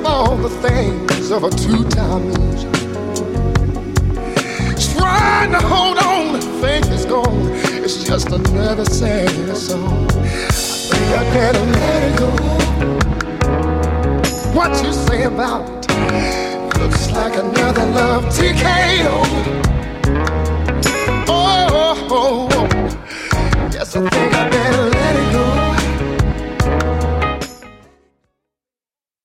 all the things of a two-time loser. Trying to hold on, the thing is gone. It's just another sad song. I think I better let it go. What you say about it? Looks like another love TKO.